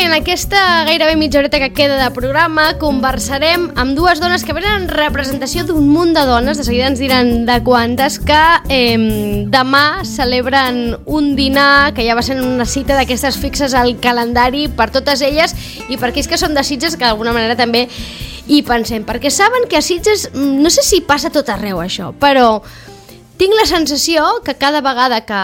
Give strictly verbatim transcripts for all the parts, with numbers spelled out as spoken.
en aquesta gairebé mitja horeta que queda de programa conversarem amb dues dones que venen en representació d'un munt de dones, de seguida ens diran de quantes, que eh, demà celebren un dinar que ja va ser una cita d'aquestes fixes al calendari per totes elles i per aquells que són de Sitges que d'alguna manera també hi pensem, perquè saben que a Sitges, no sé si passa tot arreu això, però tinc la sensació que cada vegada que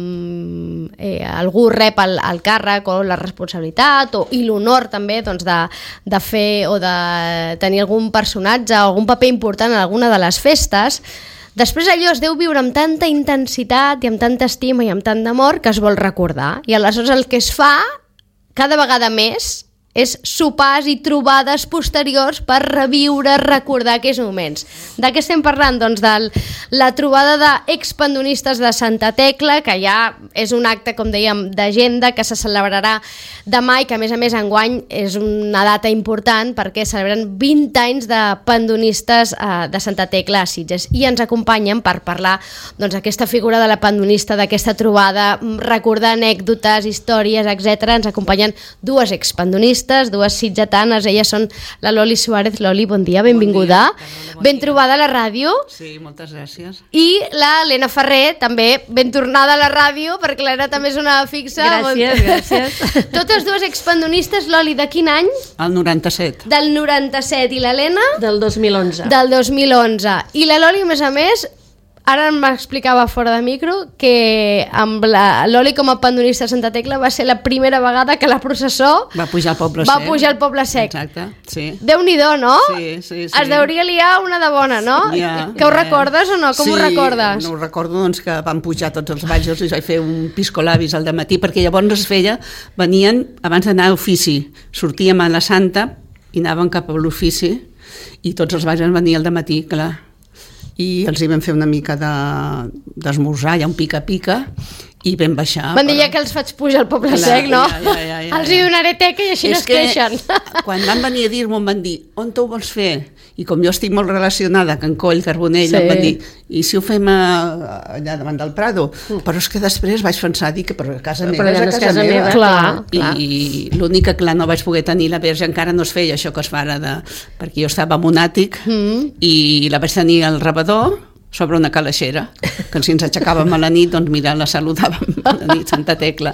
eh, algú rep el, el càrrec o la responsabilitat o, i l'honor també doncs, de, de fer o de tenir algun personatge o algun paper important en alguna de les festes, després allò es deu viure amb tanta intensitat i amb tanta estima i amb tant d'amor que es vol recordar. I aleshores el que es fa cada vegada més és sopars i trobades posteriors per reviure, recordar aquells moments. De què estem parlant? Doncs de la trobada d'expandonistes de Santa Tecla, que ja és un acte, com dèiem, d'agenda que se celebrarà demà i que, a més a més, enguany és una data important perquè celebren vint anys de pandonistes eh, de Santa Tecla a Sitges. I ens acompanyen per parlar doncs, aquesta figura de la pandonista, d'aquesta trobada, recordar anècdotes, històries, etcètera. Ens acompanyen dues expandonistes, dues sitgetanes, elles són la Loli Suárez. Loli, bon dia, benvinguda. Bon dia, bon ben dia. Trobada a la ràdio. Sí, moltes gràcies. I la Helena Ferrer, també ben tornada a la ràdio, perquè l'Helena també és una fixa. Gràcies, bon... gràcies. Totes dues expandonistes. Loli, de quin any? El noranta-set. Del noranta-set. I l'Helena? Del dos mil onze. Del dos mil onze. I la Loli, a més a més, ara m'explicava fora de micro que amb la Loli com a pandonista de Santa Tecla va ser la primera vegada que la processó va pujar al Poble va Sec. pujar al Poble Sec. Exacte, sí. Déu-n'hi-do, no? Sí, sí, sí. Es deuria liar una de bona, no? Ja, que ho ja. recordes o no? Com sí, ho recordes? Sí, no ho recordo, doncs, que van pujar tots els baixos i vaig fer un piscolabis al dematí, perquè llavors es feia, venien abans d'anar a ofici, sortíem a la Santa i anàvem cap a l'ofici i tots els baixos venien al dematí, clar. I els hi vam fer una mica d'esmorzar, de, ja un pica-pica, i vam baixar. Van dir ja que els faig pujar al Poble Sec, no? Ja, ja, ja, ja. Els hi donaré teca i així no es queixen. Quan van venir a dir-m'ho, em van dir, on t'ho vols fer? I com jo estic molt relacionada, Can Coll, Carbonell, sí. Em van dir, i si ho fem a, allà davant del Prado? Mm. Però és que després vaig pensar, dir que per a casa meva és a casa, casa meva. Clar, I, clar. I l'únic que, clar, no vaig poder tenir la verge, encara no es feia això que es fa ara, de, perquè jo estava en un àtic mm. i la vaig tenir al rebedor, sobre una calaixera, que si ens aixecàvem a la nit, doncs mira, la saludàvem a la nit, Santa Tecla,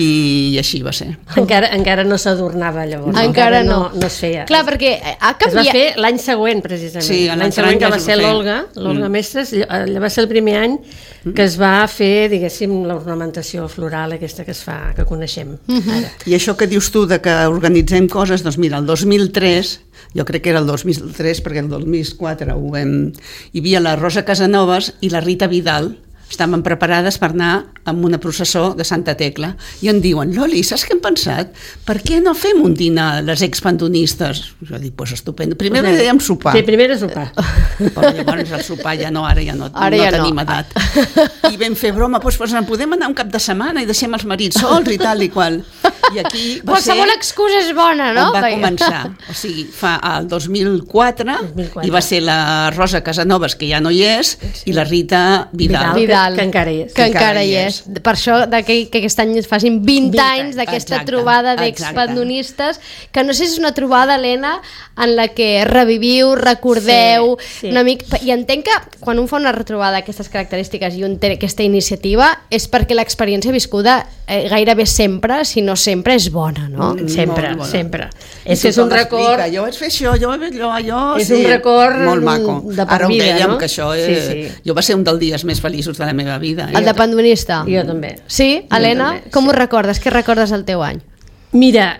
i així va ser. Encara, encara no s'adornava llavors. No. Encara no. no. No es feia. Clar, perquè ha canviat. Es va fer l'any següent, precisament. Sí, l'any següent que va ser l'Olga, l'Olga mm. Mestres, va ser el primer any que es va fer, diguéssim, l'ornamentació floral aquesta que es fa, que coneixem. Mm-hmm. Ara. I això que dius tu de que organitzem coses, doncs mira, el dos mil tres, jo crec que era el dos mil tres perquè el dos mil quatre ho vam... hi havia la Rosa Casanovas i la Rita Vidal, estaven preparades per anar amb una processó de Santa Tecla i em diuen, Loli, saps què hem pensat? Per què no fem un dinar les expandonistes? Jo dic, pues estupendo. Primer pues dèiem sopar. Sí, primer era sopar. Però llavors el sopar ja no, ara ja no, ara no ja tenim no. edat. I vam fer broma, doncs pues, podem anar un cap de setmana i deixem els marits sols i tal i qual. I aquí va qualsevol ser... excusa és bona, no? On va començar. O sigui, fa el dos mil quatre, dos mil quatre i va ser la Rosa Casanovas, que ja no hi és, i la Rita Vidal. Vidal. Que, que encara hi és. Que, que encara hi és. és. Per això que, que aquest any es facin vint, vint anys d'aquesta trobada d'expandonistes, que no sé si és una trobada, Helena, en la que reviviu, recordeu, sí, sí. una mica... I entenc que quan un fa una retrobada d'aquestes característiques i un té aquesta iniciativa és perquè l'experiència viscuda eh, gairebé sempre, si no sempre, és bona, no? Mm, sempre, bona. sempre. És, és un record... Jo vaig fer això, jo vaig fer allò, allò... És sí, un record molt maco. de per Ara ho vida, dèiem, no? que això... Eh, sí, sí. Jo va ser un dels dies més feliços de la meva vida. El de pandonista? Jo també. Sí? Helena, també, com sí. ho recordes? Què recordes del teu any? Mira,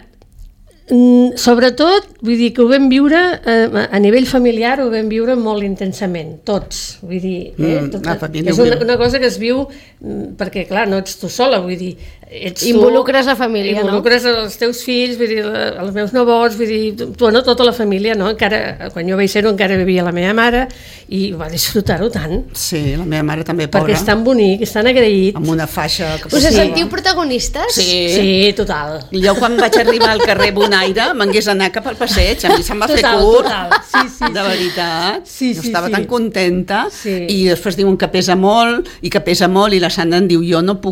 sobretot, vull dir que ho vam viure eh, a nivell familiar, ho vam viure molt intensament, tots, vull dir, eh, tot, mm, és una, una cosa que es viu perquè, clar, no ets tu sola, vull dir, ets tu, involucres la família, involucres no? els teus fills, vull dir, els meus nebots, vull dir, tu, bueno, tota la família, no? Encara, quan jo vaig ser-ho encara vivia la meva mare i va disfrutar-ho tant. Sí, la meva mare també, pobra. Perquè és tan bonic, és tan agraït. Amb una faixa... Que Us sí. sentiu protagonistes? Sí. Sí, total. Jo quan vaig arribar al carrer Bonaire m'hagués anar cap al passeig, a mi se'm va fer curt, total. Sí, sí, de veritat. Sí, jo sí, estava sí. tan contenta sí. i després diuen que pesa molt i que pesa molt i la Sandra em diu, jo no puc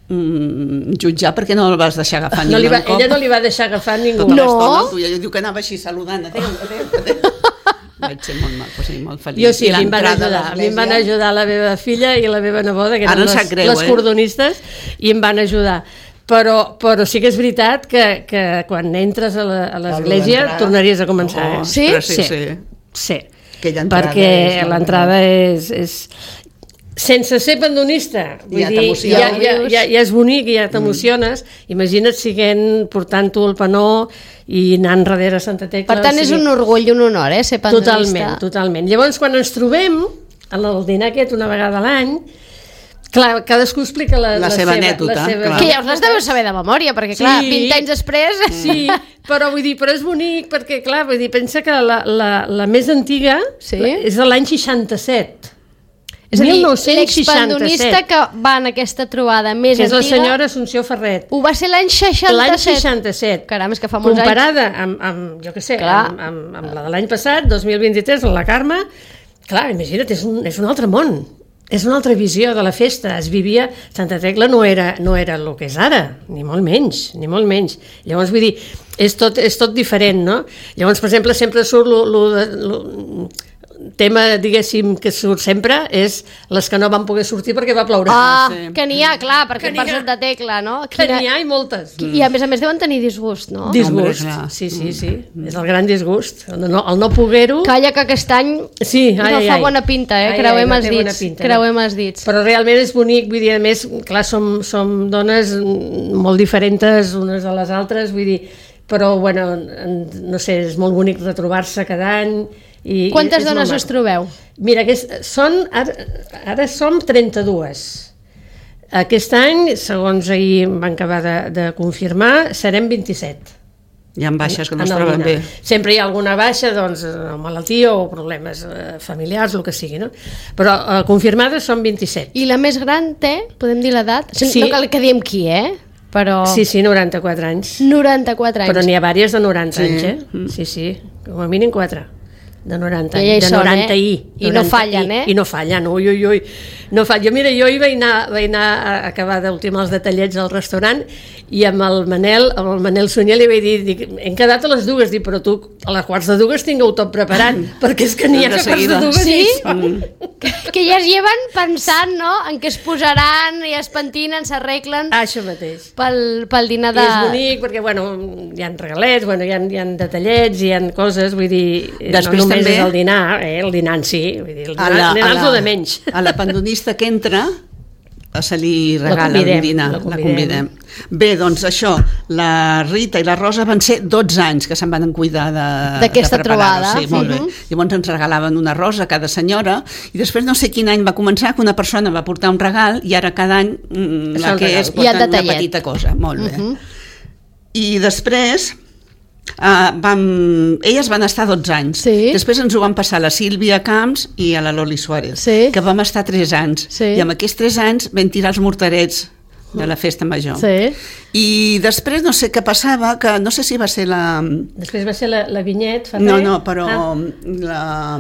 mm, jutjar perquè no el vas deixar agafar No ni li va, un cop. ella no li va deixar agafar ningú. Tota No. l'estona, tu, ella diu que anava així saludant, adéu, adéu, adéu. Vaig ser molt mal, pues, molt feliç. Jo sí, I a mi em van l'entrada a ajudar. A mi em van l'església- ajudar la meva filla i la meva neboda, que Ara eren em sap les, greu, les eh? cordonistes, i em van ajudar. Però, però sí que és veritat que, que quan entres a la- a l'església l'entrada. tornaries a començar. Oh, eh? Sí? ostres, sí, Sí. sí. Sí, Aquella entrada perquè és- l'entrada és, és... Sense ser pandonista, vull Ja dir, t'emociona. ja, ja, ja, ja és bonic i ja t'emociones. Mm. Imagina't siguent, portant-ho el panó i anant darrere Santa Tecla. Per tant, o és sigui, un orgull i un honor, eh, ser pandonista. Totalment, totalment. Llavors, quan ens trobem, en el dinar aquest una vegada a l'any, clar, cadascú explica la, La seva anècdota, la seva clar. Que ja us les deveu saber de memòria, perquè, clar, Sí. vint anys després... Sí, però vull dir, però és bonic perquè, clar, vull dir, pensa que la, la, la més antiga Sí. és de l'any seixanta-set. És a dir, mil nou-cents l'expandonista seixanta-set, que va en aquesta trobada més que és la antiga... senyora Assumpció Ferret. Ho va ser l'any seixanta-set. L'any seixanta-set. Caram, és que fa molts anys. Comparada amb, amb, jo què sé, Clar. amb, amb, amb la de l'any passat, dos mil vint-i-tres, la Carme, clar, imagina't, és un, és un altre món. És una altra visió de la festa. Es vivia... Santa Tecla no era, no era el que és ara, ni molt menys, ni molt menys. Llavors, vull dir, és tot, és tot diferent, no? Llavors, per exemple, sempre surt lo, lo, de, lo, tema, diguéssim, que surt sempre és les que no van poder sortir perquè va ploure. Ah, sí. que n'hi ha, clar, perquè Que n'hi per ha. Santa Tecla, no? Que n'hi ha i moltes. I a més a més deuen tenir disgust, no? Disgust, Hombre, clar. sí, sí, sí. És el gran disgust. El no, el no poder-ho... Calla que aquest any Sí, ai, no ai, fa ai. bona pinta, eh? Ai, Creuem ai, no els té bona dits. pinta, Creuem no. els dits. Però realment és bonic, vull dir, a més, clar, som, som dones molt diferents unes a les altres, vull dir, però, bueno, en- no sé, és molt bonic retrobar-se cada any. I, Quantes és dones molt us maco. trobeu? Mira, aquest, són, ara, ara som trenta-dues. Aquest any, segons ahir em van acabar de, de confirmar, serem vint-i-set. Hi ha baixes que no en es el troben dinar. bé. Sempre hi ha alguna baixa, doncs, o malaltia o problemes eh, familiars, el que sigui, no? Però eh, confirmades són vint-i-set. I la més gran té, podem dir l'edat? Sí. Sí. No cal que diguem qui, eh? Però... Sí, sí, noranta-quatre anys. noranta-quatre anys. Però n'hi ha vàries de noranta Sí. anys, eh? Sí, sí, com a mínim quatre. De noranta Ja hi anys, de són, noranta eh? i. I no fallen, eh? I no fallen, ui, ui, ui. No fa... Jo, mira, jo hi vaig anar, vaig anar a acabar d'ultimar els detallets al restaurant i amb el Manel, amb el Manel Sunyer li vaig dir, dic, hem quedat a les dues, dic, però tu a les quarts de dues tingueu tot preparat, perquè és que n'hi ha De que a quarts de seguida. dues Sí? i són. Que, que ja es lleven pensant, no?, en què es posaran, i es pentinen, s'arreglen Ah, això mateix. pel, pel dinar I de... és bonic perquè, bueno, hi ha regalets, bueno, hi ha, hi ha detallets, hi ha coses, vull dir, Després no només també- és el dinar, eh, el dinar en si, vull dir, el A dinar, la, el dinar a és la, el de menys. a la pandonista que entra se li regala convidem, un dinar, la la convidem. convidem. Bé, doncs això, la Rita i la Rosa van ser dotze anys que se'n van cuidar de, D'aquesta de preparar-ho, trobada. Sí, molt Mhm. bé. Llavors ens regalaven una rosa a cada senyora i després no sé quin any va començar que una persona va portar un regal i ara cada any mm, Es fa la un que regal. és I el porta una detallet. petita cosa. Molt bé. Mhm. I després Uh, vam, elles van estar dotze anys. Sí. Després ens ho van passar a la Sílvia Camps i a la Loli Suárez, Sí. que vam estar tres anys. Sí. I amb aquests tres anys vam tirar els morterets de la festa major. Sí. I després no sé què passava, que no sé si va ser la... Després va ser la, la vinyet, fa No, res. no, però Ah, la...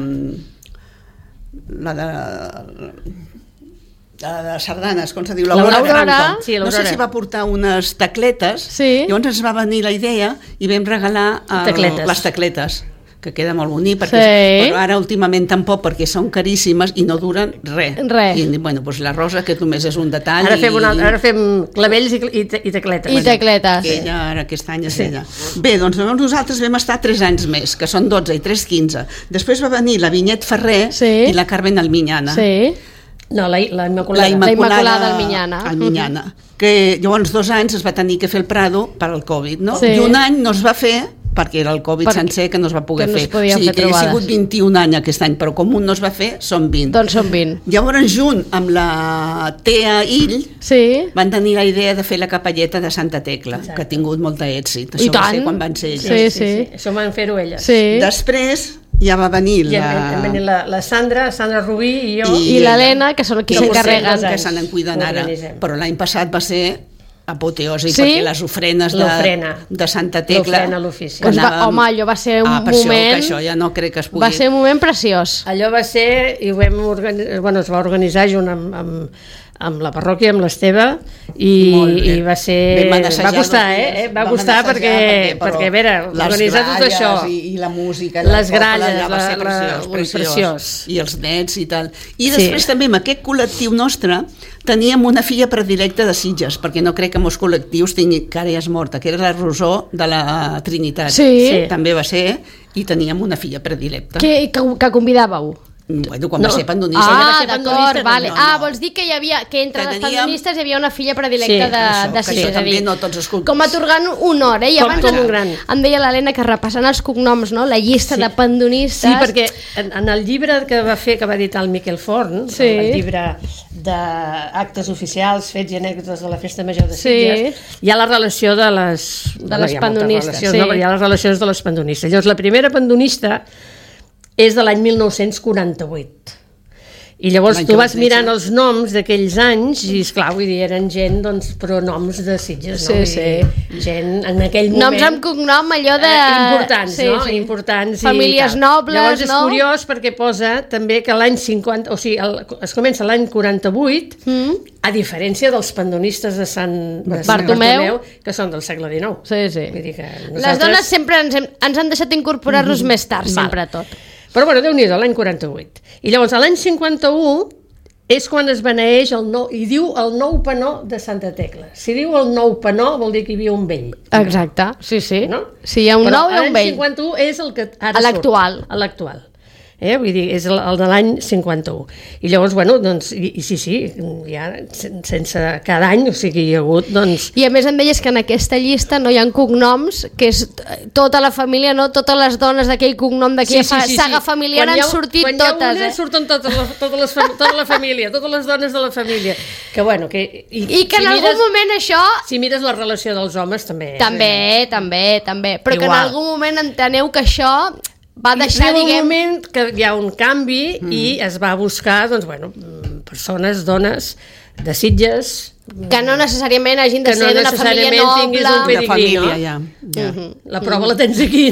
la de... la de sardanes, com se diu? L'Aurora Aurora. Franco. Sí, No sé l'Aurora. si va portar unes tacletes, Sí. llavors ens va venir la idea i vam regalar el, Tacletes. les tacletes, que queda molt bonic, perquè, Sí. però ara últimament tampoc, perquè són caríssimes i no duren res. Res. I bueno, doncs la rosa, que només és un detall. Ara fem, i- una, altra- ara fem clavells i, i, i tacletes. I tacletes. que ella ara aquest any és Sí. ella. Bé, doncs llavors nosaltres vam estar tres anys més, que són dotze i tres, quinze. Després va venir la Vinyet Ferrer Sí. i la Carmen Alminyana. Sí. No, la, la Immaculada. La Immaculada, Immaculada Alminyana. Alminyana. Que llavors dos anys es va tenir que fer el Prado per al Covid, no? Sí. I un any no es va fer perquè era el Covid Perquè- sencer que no es va poder que no es fer. podien o sigui fer que hi ha trobades. sigut vint-i-un anys aquest any, però com un no es va fer, són vint. Doncs són vint. Llavors, junt amb la Tea Ill, Sí. van tenir la idea de fer la capelleta de Santa Tecla, Exacte. que ha tingut molta èxit. I Això va tant. ser quan van ser Sí, elles. sí. Això van fer-ho elles. Sí. Després ja va venir I la... han venit la, la Sandra, Sandra Rubí i jo. I, I l'Helena, que són qui que portem s'encarreguen. dos que anys. se n'en cuiden ara. Organitzem. Però l'any passat va ser apoteosi, Sí? perquè les ofrenes de, L'ofrena. de Santa Tecla... L'ofrena a l'ofici. que Doncs va, anàvem- home, allò va ser un ah, per moment... Això, que això ja no crec que es pugui... Va ser un moment preciós. Allò va ser, i ho vam organitzar, bueno, es va organitzar junt amb, amb, amb la parròquia, amb l'Esteve, i, i va ser... Va costar, eh? Va costar perquè, perquè, perquè, a veure, organitzar tot això. I, i la música, les gralles, va ser la, preciós, la, preciós. preciós. I els nets i tal. I després sí. també amb aquest col·lectiu nostre teníem una filla predilecta de Sitges, perquè no crec que molts col·lectius tinguin, que ara ja és morta, que era la Rosó de la Trinitat. Sí. sí. També va ser, i teníem una filla predilecta. Que, que, que convidàveu? Bueno, quan no. va ser pandonista. Ah, ser d'acord, vale. No, no. Ah, vols dir que hi havia, que entre que les teníem... pandonistes hi havia una filla predilecta sí, de, això, de Sitges. Sitges. També no tots els cognoms. Com atorgant honor, eh? I com, abans com un gran. Em deia l'Helena que repassant els cognoms, no? La llista sí. de pandonistes... Sí, perquè en, en el llibre que va fer, que va editar el Miquel Forn, sí. el llibre d'actes oficials, fets i anècdotes de la Festa Major de Sitges, sí. hi ha la relació de les... De les pandonistes, sí. No, hi ha les relacions de les pandonistes. Llavors, la primera pandonista és de l'any mil nou-cents quaranta-vuit. I llavors tu vas mirant els noms d'aquells anys i, esclar, vull dir, eren gent, doncs, pronoms de Sitges, no? Sí, sí. Gent, en aquell moment... Noms amb cognom, allò de... Eh, importants, sí, no? Sí. Importants. Famílies i nobles, llavors és no? curiós perquè posa també que l'any cinquanta... O sigui, el, es comença l'any quaranta-vuit, mm. a diferència dels pandonistes de Sant, de Sant Bartomeu, que són del segle dinou. Sí, sí. Vull dir que nosaltres... Les dones sempre ens, hem, ens han deixat incorporar-los mm. més tard, sempre tot. Però, bueno, Déu-n'hi-do, l'any quaranta-vuit. I llavors, a l'any cinquanta-u, és quan es beneeix el nou, i diu el nou penó de Santa Tecla. Si diu el nou penó, vol dir que hi havia un vell. Exacte, sí, sí. No? Si hi ha un Però nou, hi ha un vell. Però l'any cinquanta-u és el que ara a l'actual. surt. A l'actual. Eh? Vull dir, és el, el de l'any cinquanta-u. I llavors, bueno, doncs, i, i sí, sí, ja sense cada any, o sigui, hi ha hagut, doncs... I a més em deies que en aquesta llista no hi ha cognoms, que és tota la família, no? Totes les dones d'aquell cognom, d'aquella sí, sí, sí, saga sí. familiar han sortit quan totes, quan hi ha una, eh? surten totes les, totes les, tota la família, totes les dones de la família. Que, bueno, que... I, I que si en mires, algun moment això... Si mires la relació dels homes, també... També, eh? també, també. Però Igual. que en algun moment enteneu que això... va deixar, I diguem... un moment que hi ha un canvi mm. i es va buscar, doncs, bueno, persones, dones de Sitges... Que no necessàriament hagin de ser no d'una família noble... Un pedigrí, família, no? ja. ja. Uh -huh. La prova la tens aquí.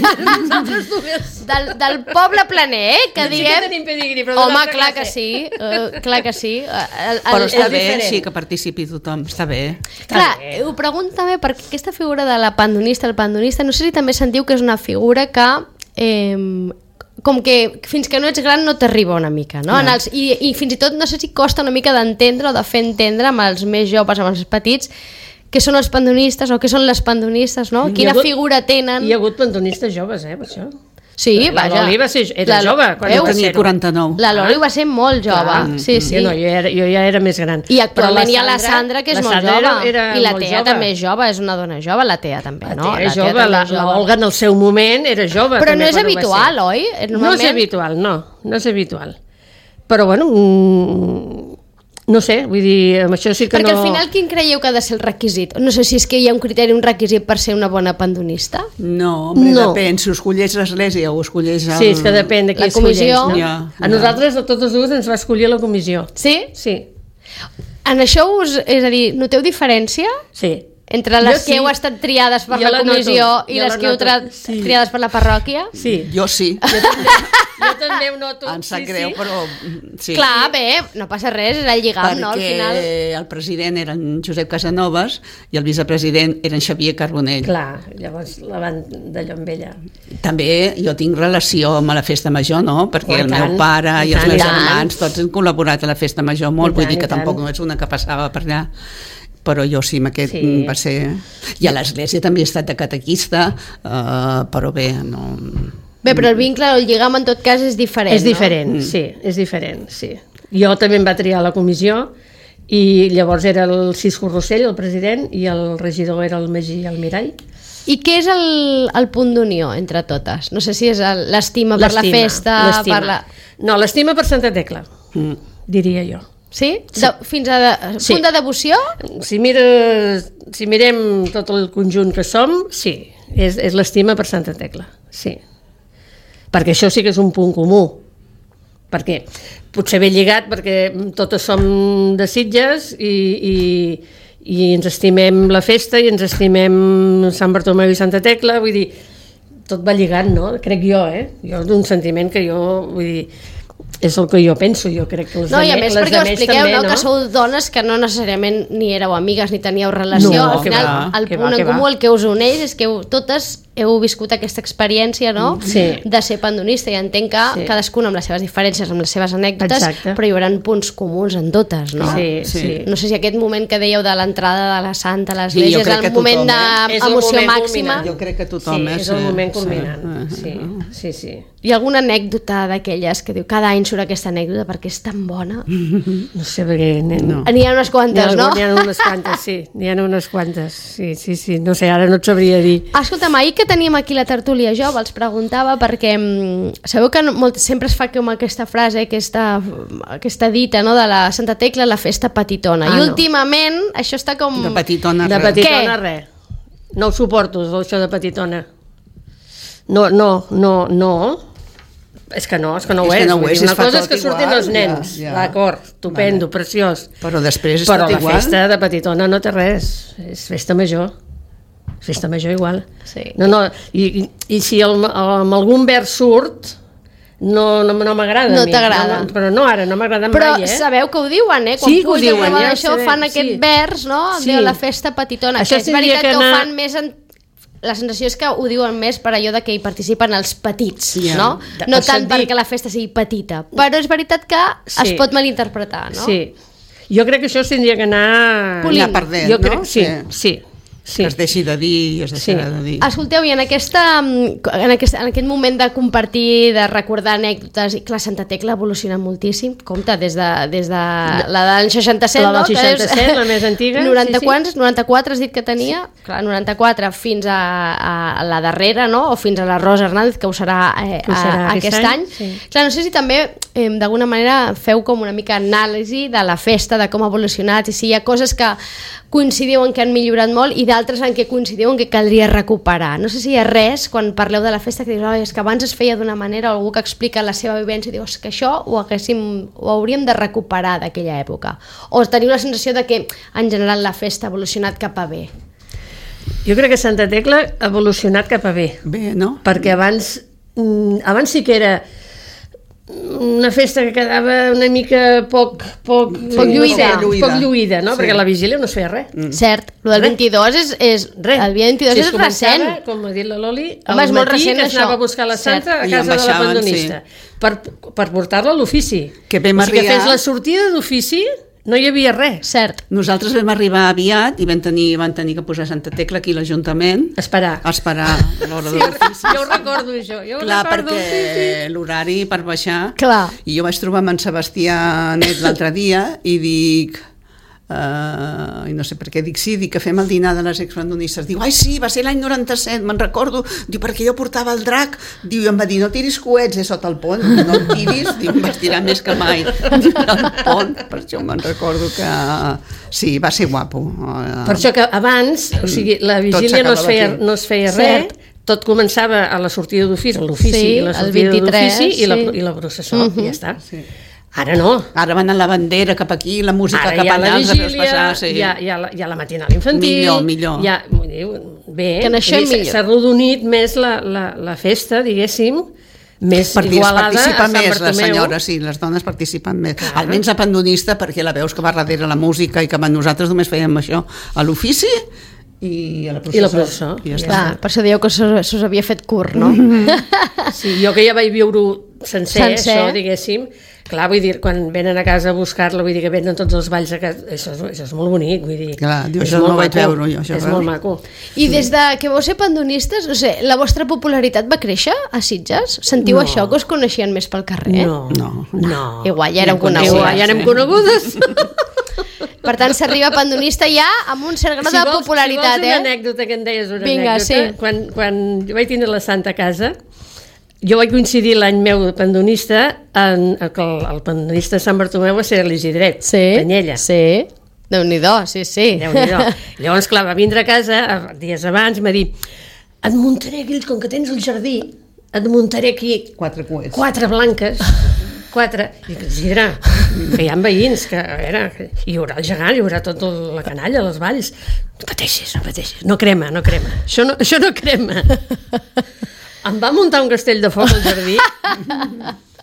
del, del poble planer, eh? Que sí diguem... que tenim pedigrí, però home, clar que sí, uh, clar que sí. El, el, però està el, bé, diferent. sí, que participi tothom, està bé. Clar, ho pregunto també perquè aquesta figura de la pandonista, el pandonista, no sé si també sentiu que és una figura que... Eh, com que fins que no ets gran no t'arriba una mica, no? En els, i, i fins i tot no sé si costa una mica d'entendre o de fer entendre amb els més joves, amb els petits, què són els pandonistes o què són les pandonistes, no? Quina hagut, figura tenen. Hi ha hagut pandonistes joves, eh, per això. Sí, la vaja. Loli va ser, era la, jove. Quan jo tenia quaranta-nou. La Loli va ser molt jove. Clar, sí, sí. Jo, no, jo, era, jo ja era més gran. I actualment la hi ha la Sandra, Sandra, que és la molt Sandra jove. Era, era I la Tea jove. també és jove, és una dona jove, la Tea també, la no? Tea és la jove, la, la Olga en el seu moment era jove. Però també, no és habitual, oi? Normalment... No és habitual, no. No és habitual. Però, bueno... Mm, no sé, vull dir, amb això sí que Perquè no... al final quin creieu que ha de ser el requisit? No sé si és que hi ha un criteri, un requisit per ser una bona pandonista. No, home, no. depèn, si ho escolleix l'església o ho escolleix el... Sí, és que depèn de qui la comissió. escolleix, no? Ja, a ja. nosaltres, de totes dues, ens va escollir la comissió. Sí? Sí. En això us... És a dir, noteu diferència? Sí. Entre les Jo que sí. heu estat triades per Jo la la comissió noto, i jo les la que heu noto. tra- Sí. triades per la parròquia? Sí. Jo sí. Jo també, jo també ho noto. Em sap sí, greu, sí. però sí. Clar, bé, no passa res, és el lligam, Perquè no? Al final... el president era en Josep Casanovas i el vicepresident era en Xavier Carbonell. Clar, llavors la van d'allò amb ella. També jo tinc relació amb la festa major, no? Perquè Oh, el tant, meu pare i, i els tant, meus i tant. germans tots han col·laborat a la festa major molt, I vull tant, dir que i tant. tampoc no és una que passava per allà, però jo sí, amb aquest Sí. va ser... I a l'església també he estat de catequista, uh, però bé, no... Bé, però el vincle, el lligam en tot cas és diferent, És diferent, Mm. sí, és diferent, sí. Jo també em va triar a la comissió i llavors era el Cisco Rossell, el president, i el regidor era el Magí Almirall. no? I què és el, el punt d'unió entre totes? No sé si és el- l'estima per la festa... l'estima. Per la... No, l'estima per Santa Tecla, Mm. diria jo. Sí? De, fins a de, Sí. punt de devoció? Si, mires, si mirem tot el conjunt que som, sí, és, és l'estima per Santa Tecla, sí. Perquè això sí que és un punt comú. Perquè potser ben lligat, perquè totes som de Sitges i, i, i ens estimem la festa i ens estimem Sant Bartomeu i Santa Tecla, vull dir, tot va lligat, no? Crec jo, eh? Jo és un sentiment que jo, vull dir... és el que jo penso, jo crec que els No, i a de més les perquè ho de més expliqueu, també, no? Que sou dones que no necessàriament ni éreu amigues ni teníeu relació. No, Al que final, va, el que punt va, en que comú, va. el que us uneix és que heu, totes heu viscut aquesta experiència, no? Sí. De ser pandonista, i entenc que Sí. cadascuna amb les seves diferències, amb les seves anècdotes, Exacte. però hi haurà punts comuns en totes, no? Sí, Sí. sí. No sé si aquest moment que dèieu de l'entrada de la Santa a Sí, l'església jo és crec el que moment tothom, eh? És el d'emoció moment màxima. culminant. Jo crec que tothom Sí, és... és el moment sí. culminant. Sí. Sí, sí, sí. Hi ha alguna anècdota d'aquelles que diu cada any surt aquesta anècdota perquè és tan bona? No sé, perquè... No. N'hi ha unes quantes, no? N'hi ha unes quantes, sí. N'hi ha unes quantes. Sí, sí, sí. No sé, ara no et sabria dir. Escolta'm, ahir que teníem aquí la tertúlia jove els preguntava perquè mm, sabeu que no, molt, sempre es fa com aquesta frase, aquesta, aquesta dita, no?, de la Santa Tecla, la festa petitona. Ah, I no. últimament això està com... De petitona De res. petitona, Què? res. No ho suporto, això de petitona. No, no, no, no. És que no, és que no ho És és. que no ho Vull és, dir, es una fa cosa és tot que surtin igual, els nens, ja, ja. d'acord, estupendo, Vale. preciós. Però després és Però tot la igual. festa de petitona no té res, és festa major. Festa major igual. Sí. No, no, i, i, i si el, amb algun vers surt, no, no, no m'agrada No a mi. t'agrada. No, no, però no ara, no m'agrada Però mai, eh? sabeu que ho diuen, eh? Quan Sí, que ho pugen diuen, a ja ho això sabem, fan aquest sí. vers, no? Sí. De la festa petitona. Això Que és tindria veritat que que, anar- ho fan més en... La sensació és que ho diuen més per allò de que hi participen els petits, Ja. no? De- No això tant et dic. perquè la festa sigui petita. Però és veritat que Sí. es pot malinterpretar, no? Sí. Jo crec que això s'hauria que anar... Polint. Anar perdent, jo no? crec, sí, Sí. sí. sí. Que es deixi de dir i es deixarà Sí. de dir. Escolteu, i en, aquesta, en, aquest, en aquest moment de compartir, de recordar anècdotes, i que la Santa Tecla evoluciona moltíssim, compte, des de, des de la del seixanta-set, La del no? Que és- seixanta-set, la més antiga, noranta, sí, sí. quants? noranta-quatre has dit que tenia? Clar, noranta-quatre fins a, a la darrera, no? O fins a la Rosa Hernández, que ho serà, eh, Que ho serà a, aquest aquest any. any, sí. Clar, no sé si també, eh, d'alguna manera, feu com una mica anàlisi de la festa, de com ha evolucionat, i si hi ha coses que coincidiu en que han millorat molt i d'altres en què coincidiu en que caldria recuperar. No sé si hi ha res, quan parleu de la festa, que dius, oh, és que abans es feia d'una manera, o algú que explica la seva vivència i diu, és que això ho, haguéssim, ho hauríem de recuperar d'aquella època. O teniu la sensació de que, en general, la festa ha evolucionat cap a bé. Jo crec que Santa Tecla ha evolucionat cap a bé, Bé, no? perquè abans, mm, abans sí que era una festa que quedava una mica poc, poc, Poc lluïda. no sé, Lluïda. poc lluïda, no? Sí. Perquè a la vigília no es feia res. Mm. Cert, el del Res. vint-i-dos és, és Res. el dia vint-i-dos Si és es començava, recent. com ha dit la Loli, Home, al és molt matí recent, que es anava això. a buscar la Santa Cert. a I casa de la ambaixaven, pandonista per, per portar-la a l'ofici. Que vam o sigui, que arribar- fes la sortida d'ofici no hi havia res. Cert. Nosaltres vam arribar aviat i vam tenir, van tenir que posar Santa Tecla aquí a l'Ajuntament Esperar. a esperar l'hora Sí, de l'ofici. jo ho recordo, això. Jo ho Clar, recordo, sí, perquè l'horari per baixar... Clar. I jo vaig trobar amb en Sebastià Net l'altre dia i dic... Uh, i no sé per què dic sí, dic que fem el dinar de les expandonistes. Diu, ai sí, va ser l'any noranta-set, me'n recordo. Diu, perquè jo portava el drac. Diu, i em va dir, no tiris coets eh, sota el pont, no el tiris. Diu, em vas tirar més que mai el pont. Per això me'n recordo que... Sí, va ser guapo. Uh, Per això que abans, o sigui, la vigília no es s'acabava feia, aquí. no es feia Cert. res, tot començava a la sortida d'ofici, a l'ofici, Sí, i la el sortida vint-i-tres, d'ofici i, la, sí. i la processó, uh -huh. i ja està. Sí. Ara no. Ara van a la bandera cap aquí, la música Ara cap hi ha allà, la els has vigília, passar, sí. hi, ha, hi, ha la, hi ha la matinal infantil... Millor, millor. Hi ha, vull dir, bé, Que en això vull dir, millor. s'ha arrodonit més la, la, la festa, diguéssim, més Partits, igualada a participa Sant més la Bartomeu. senyora, sí, les dones participen més. Almenys a pandonista, perquè la veus que va darrere la música i que nosaltres només fèiem això a l'ofici i a la processó. I la processó, I ja ja està. Clar, per això dieu que se se us havia fet curt, no? Sí, jo que ja vaig viure-ho sencer, Sencer. això, diguéssim, clar, vull dir, quan venen a casa a buscar-la, vull dir que venen tots els balls a casa, això és, això és molt bonic, vull dir. Clar, diu, és això molt no ho vaig maco, veure jo, això, és veus? molt maco. I des de que vau ser pandonistes, no sé, la vostra popularitat va créixer a Sitges? Sentiu No. això, que us coneixien més pel carrer? No, No. no. Igual, ja éreu Ja coneixia, conegudes. Igual, ja anem sí. conegudes. Per tant, s'arriba a pandonista ja amb un cert grau Si de vols, popularitat, si vols una eh? anècdota que en deies, una Vinga, anècdota, sí. quan, quan jo vaig tindre la Santa a casa, jo vaig coincidir l'any meu de pandonista en el, que el, el pandonista de Sant Bartomeu va ser l'Isidret, Sí, Canyella. sí. Déu-n'hi-do, sí, sí. Déu-n'hi-do. Llavors, clar, va vindre a casa eh, dies abans i m'ha dit, et muntaré aquí, com que tens el jardí, et muntaré aquí Quatre coets. quatre blanques, quatre, i dic, Isidre, que hi ha veïns, que a veure, que hi haurà el gegant, hi haurà tota la canalla, les valls, no pateixis, no pateixis, no crema, no crema, això no, això no crema. Em va muntar un castell de foc al jardí,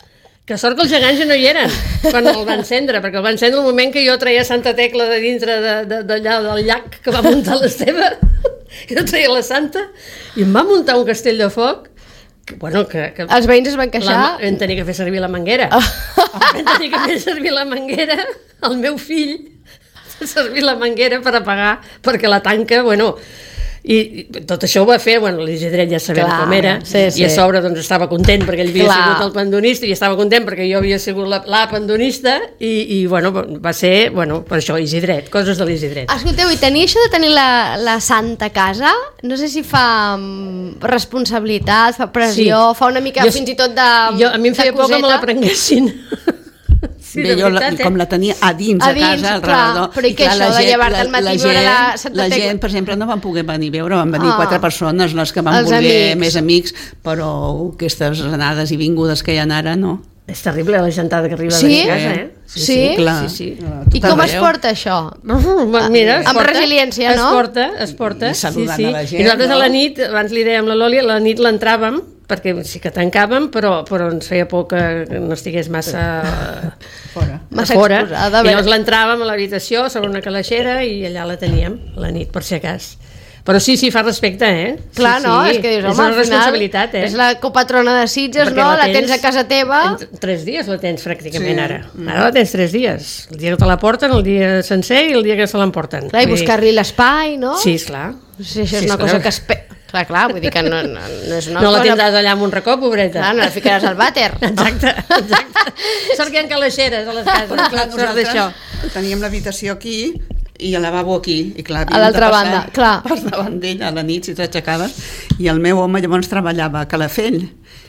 Que sort que els gegants ja no hi eren quan el van encendre, perquè el van encendre el moment que jo traia Santa Tecla de dintre de, de, d'allà del llac que va muntar l'Esteve. Jo traia la Santa i em va muntar un castell de foc que, bueno, que, que Els veïns es van queixar? la, vam tenir que fer servir la manguera. Vam tenir que fer servir la manguera, el meu fill va servir la manguera per apagar, perquè la tanca, bueno... I, i tot això ho va fer, bueno, l'Isidret ja sabem Clar, com era, sí, sí. i a sobre doncs estava content perquè ell havia Clar. sigut el pandonista i estava content perquè jo havia sigut la, la pandonista i, i bueno, va ser, bueno, per això Isidret, coses de l'Isidret. Escolteu, i tenir això de tenir la, la santa a casa, no sé si fa um, responsabilitat, fa pressió, Sí. fa una mica Jo- fins i tot de Jo, a mi em feia de por que me coseta. la prenguessin. Sí, Bé, de jo la, veritat, eh? com la tenia a dins, A a, dins, casa, al clar, rebedor. però i què això de llevar-te al matí i veure la Santa la Tecla? gent, per exemple, no van poder venir a veure, van venir Ah. quatre persones, les que van Els voler amics. més amics, però aquestes anades i vingudes que hi ha ara, no. És terrible la gentada que arriba Sí? a casa, eh? Sí? clar. Sí, sí. I com es porta això? Uh, mira, es Amb porta, resiliència, no? Es porta, es porta. I saludant sí, sí. a la gent, I nosaltres no? a la nit, abans li dèiem a la Loli, a la nit l'entràvem, perquè sí que tancàvem, però, però ens feia por que no estigués massa Fora. Massa a fora. exposada, I bé. llavors l'entràvem a l'habitació sobre una calaixera i allà la teníem, a la nit, per si acas. Però sí, sí, fa respecte, eh? Clar, sí, no? sí. És que dius, és home, una al final responsabilitat, eh? és la copatrona de Sitges, Perquè no? La tens a casa teva. En tres dies la tens pràcticament Sí. ara. Ara la tens tres dies. El dia que te la porten, el dia sencer i el dia que se l'emporten. Clar, i Vull dir- buscar-li l'espai, no? Sí, esclar. Sí, això és Sí, una esclar. cosa que es... Pe... Clar, clar, vull dir que no, no, no és una No la cosa... tindràs allà amb un racó, pobreta. Clar, no la ficaràs al vàter. Exacte, exacte. Sort que hi ha calaixeres a les cases, Però, clar, sort d'això. nosaltres teníem l'habitació aquí i el lavabo aquí, i clar, A havíem l'altra de passar banda, clar. per davant d'ell a la nit si t'aixecaves, i el meu home llavors treballava a Calafell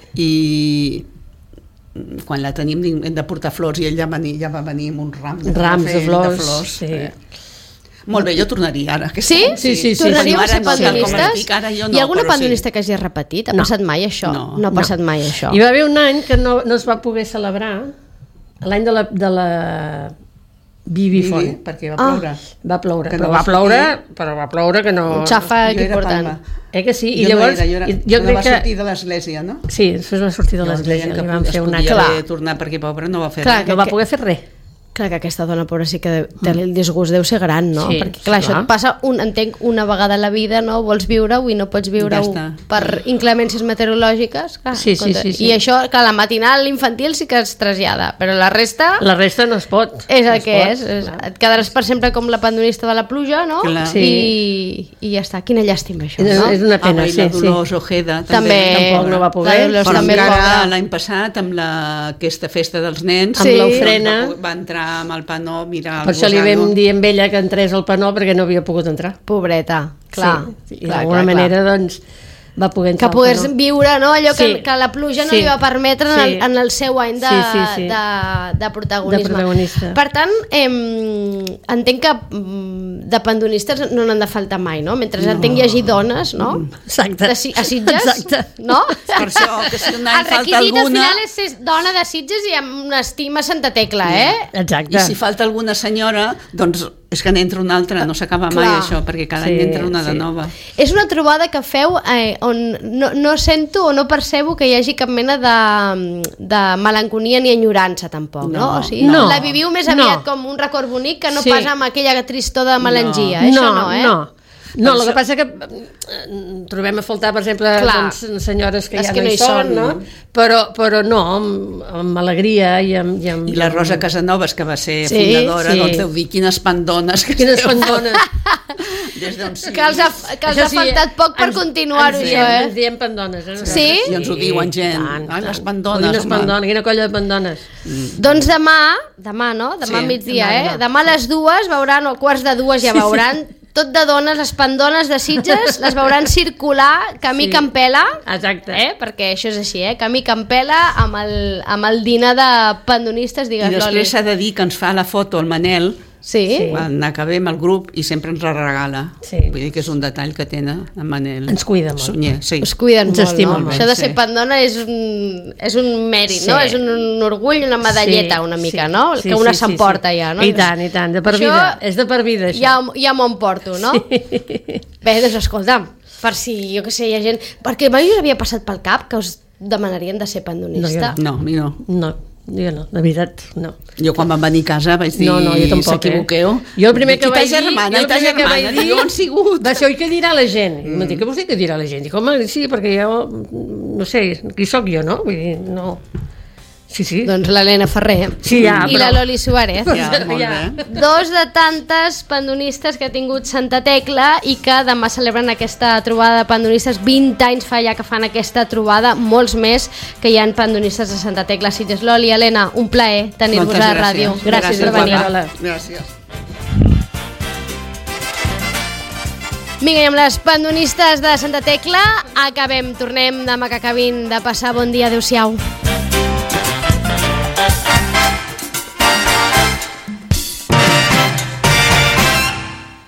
i quan la tenim hem de portar flors i ell ja, venia, ja va venir amb un ram de, Rams de Calafell, flors, de flors. sí. Eh. Molt bé, jo tornaria ara. aquest Sí? any, Sí, sí, sí. Tornaríeu Bueno, a ser ara no, tal com pandonistes? estic ara jo no, Hi ha alguna però sí. pandonista que hagi repetit? Ha No. passat mai això? No. No ha passat mai això. Hi va haver un any que no, no es va poder celebrar, l'any de la, de la Bibi Font. Bibi, perquè va Ah. ploure. Va ploure, Que però no va va ploure, sortir. però va ploure que no... Un xafa Jo era important. Palma. Eh que sí? I jo llavors, no era, jo, era, i jo no crec va que... sortir de l'església, no? Sí, després va sortir de Llavors l'església, deien li que van es fer una... podia Clar. haver tornar perquè pobre no va fer Clar, res. No va poder fer res. Clar que aquesta dona, pobra, sí que té el disgust deu ser gran, no? Sí, Perquè, clar, sí, això clar. et passa, un, entenc, una vegada a la vida, no? Vols viure-ho i no pots viure-ho Ja està. per inclemències meteorològiques. Clar, Sí, sí, compte. sí, sí. I això, clar, la matinal, l'infantil sí que es trasllada, però la resta La resta no es pot. és no el es que pot, és. és. clar. Et quedaràs per sempre com la pandonista de la pluja, no? Clar. I, I ja està. Quina llàstima, això, És, no? és una pena, Ah, i sí, la sí. Dolors Ojeda També. Tampoc no va poder. La Dolors Però també, encara pobra. l'any passat amb la, aquesta festa dels nens Amb Sí. l'ofrena. va, va entrar amb el panó, mirar Per això li vam dir amb ella que entrés al panó perquè no havia pogut entrar. Pobreta, clar. sí. I clar, d'alguna clar, clar. manera, doncs, va poder Que entrar pogués al panó. viure, no? Allò que, Sí. que la pluja no Sí. li va permetre en, Sí. el, en el seu any de, Sí, sí, sí. de, de protagonisme. De protagonista. Per tant, eh, entenc que mm, de pandonistes no n'han de faltar mai, no? Mentre no. entenc hi hagi dones, no? Exacte. De, Si- a Sitges, Exacte. no? Per això, que si un any el falta requisit al alguna- final és ser dona de Sitges i amb una estima a Santa Tecla, eh? Exacte. I si falta alguna senyora, doncs és que n'entra una altra, no s'acaba mai Clar. això, perquè cada Sí, any entra una de sí. nova. És una trobada que feu eh, on no, no sento o no percebo que hi hagi cap mena de, de melanconia ni enyorança tampoc, no? No, O sigui, no. la viviu més aviat No. com un record bonic que no Sí. pas amb aquella tristor de melangia, No. eh? no, Això no, eh? no. No, Per el que això- passa que eh, trobem a faltar, per exemple, Clar. doncs, senyores que Les ja que no no hi hi són, són, no? no? Però, però no, amb, amb alegria i amb... I, amb, I la Rosa Casanovas, que va ser Sí, fundadora, sí. doncs deu dir quines pandones que Quines esteu pandones. des d'on sigui. Que els ha, que els Això ha sí, faltat poc per ens- continuar-ho, ens això, diem, eh? Ens diem pandones, eh? nosaltres. Sí? I ens ho diuen gent. tant, Ai, les tant. pandones, Quines home. pandones, quina colla de pandones. Doncs demà, demà no? Demà Sí, al migdia, demà, eh? demà. Demà a les dues veuran, o quarts de dues ja veuran, tot de dones, les pandones de Sitges, les veuran circular camí Sí. Campela, Exacte. eh? Perquè això és així, eh? Camí Campela amb el, amb el dinar de pandonistes, I digues, Loli. després s'ha de dir que ens fa la foto el Manel Sí? Sí. quan acabem el grup i sempre ens la regala. Sí. Vull dir que és un detall que tenen en Manel. Ens cuida molt. Sunyer, sí. Us cuiden Ens molt, estima no? molt, Això de ser sí. pandona és un, és un mèrit, Sí. no? És un, un orgull, una medalleta, Sí, una mica, sí. no? Sí, que una sí, sí, s'emporta sí. ja, no? I tant, i tant, de per Això vida. És de per vida, això. Ja, ja m'ho emporto, no? Bé, doncs escolta'm, per si, jo que sé, hi ha gent... Perquè mai us havia passat pel cap que us demanarien de ser pandonista? No, No, a mi no. No. Jo no, de veritat, no. Jo quan vam venir a casa vaig dir, No, no, jo tampoc, s'equivoqueu. eh? Jo el primer que I ta vaig dir... germana, jo i el ta primer que germana, vaig dir, jo on sigut? va ser, oi, què dirà la gent? Mm. Em dic, què vols dir què dirà la gent? Dic, home, sí, perquè jo, no sé, qui sóc jo, no? Vull dir, no... Sí, sí. Doncs l'Helena Ferrer. Sí, ja, I però- la Loli Suárez. Ja, molt Ja. bé. Dos de tantes pandonistes que ha tingut Santa Tecla i que demà celebren aquesta trobada de pandonistes. vint anys fa ja que fan aquesta trobada, molts més que hi ha pandonistes de Santa Tecla. Sitges. Loli, Helena, un plaer tenir-vos Moltes a la ràdio. gràcies. Gràcies, Gràcies per venir. per venir. Gràcies. Vinga, i amb les pandonistes de Santa Tecla acabem. Tornem demà que acabin de passar. Bon dia, adeu-siau.